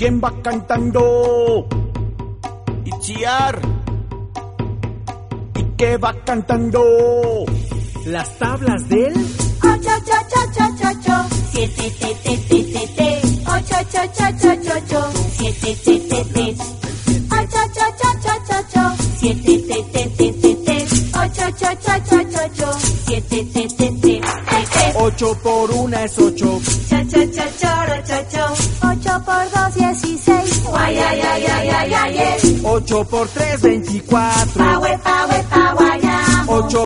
¿Quién va cantando? Itziar. ¿Y qué va cantando? Las tablas del 8, 7, 8, 7, 7, 8 por 1 es 8. 8 por 2, 16. 8 por 3, 24. 8